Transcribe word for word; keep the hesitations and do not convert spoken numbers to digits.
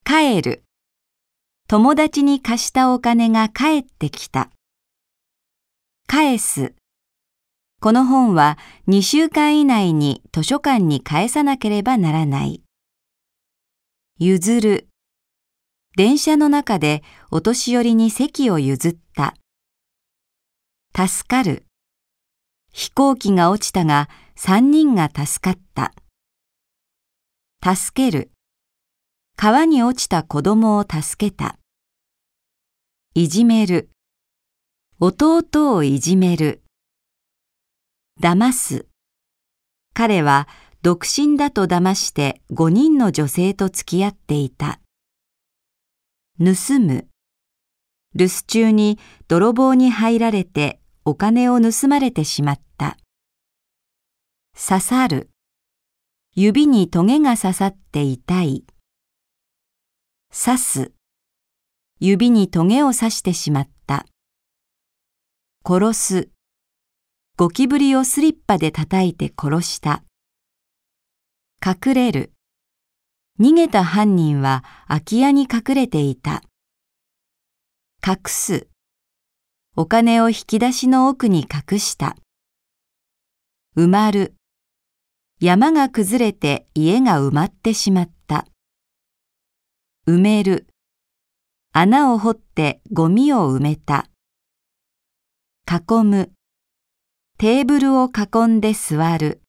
帰る。友達に貸したお金が返ってきた。返す。この本はにしゅうかん以内に図書館に返さなければならない。譲る。電車の中でお年寄りに席を譲った。助かる。飛行機が落ちたがさんにんが助かった。助ける。川に落ちた子供を助けた。いじめる。弟をいじめる。騙す。彼は独身だと騙してごにんの女性と付き合っていた。盗む。留守中に泥棒に入られてお金を盗まれてしまった。刺さる。指にトゲが刺さって痛い。刺す。指にトゲを刺してしまった。殺す。ゴキブリをスリッパで叩いて殺した。隠れる。逃げた犯人は空き家に隠れていた。隠す。お金を引き出しの奥に隠した。埋まる。山が崩れて家が埋まってしまった。埋める。穴を掘ってゴミを埋めた。囲む。テーブルを囲んで座る。